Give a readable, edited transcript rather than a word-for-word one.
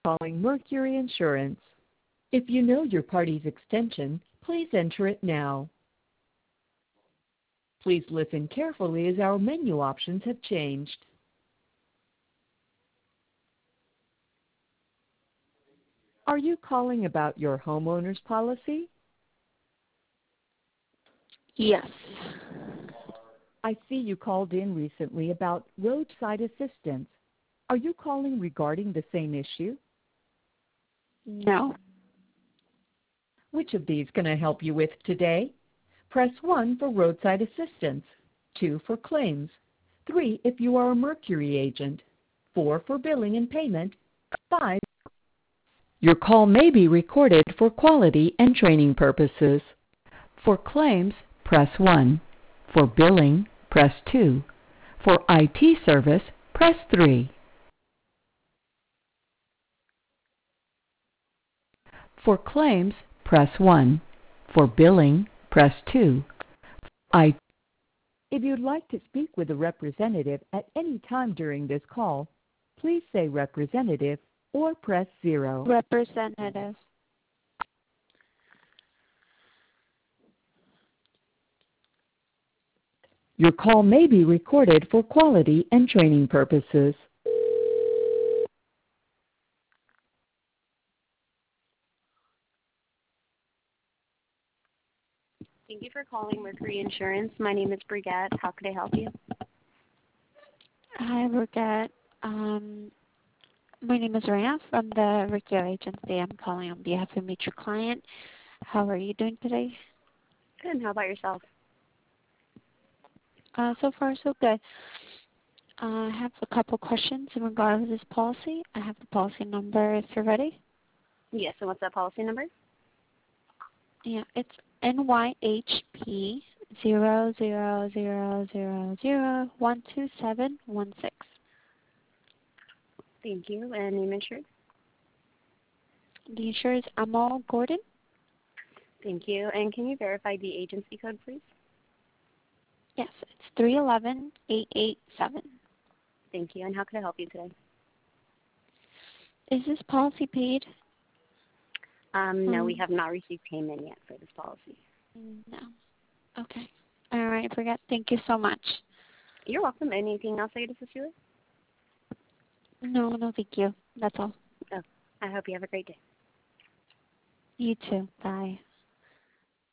Calling Mercury Insurance. If you know your party's extension, please enter it now. Please listen carefully as our menu options have changed. Are you calling about your homeowner's policy? Yes. I see you called in recently about roadside assistance. Are you calling regarding the same issue? No. Which of these can I help you with today? Press 1 for roadside assistance, 2 for claims, 3 if you are a Mercury agent, 4 for billing and payment, 5. Your call may be recorded for quality and training purposes. For claims, press 1. For billing, press 2. For IT service, press 3. For claims, press 1. For billing, press 2. If you'd like to speak with a representative at any time during this call, please say representative or press 0. Representative. Your call may be recorded for quality and training purposes. Thank you for calling Mercury Insurance. My name is Brigette. How could I help you? Hi, Brigette. My name is Raya from the Mercury Agency. I'm calling on behalf of Mutual Client. How are you doing today? Good. How about yourself? So far, so good. I have a couple questions in regard to this policy. I have the policy number if you're ready. Yes. And what's that policy number? Yeah, it's NYHP 000012716. Thank you. And name insured? The insurer is Amal Gordon. Thank you. And can you verify the agency code, please? Yes, it's 311887. Thank you. And how can I help you today? Is this policy paid? No, we have not received payment yet for this policy. No. Okay. All right, I forgot. Thank you so much. You're welcome. Anything else I could assist you with? No, thank you. That's all. Oh, I hope you have a great day. You too. Bye.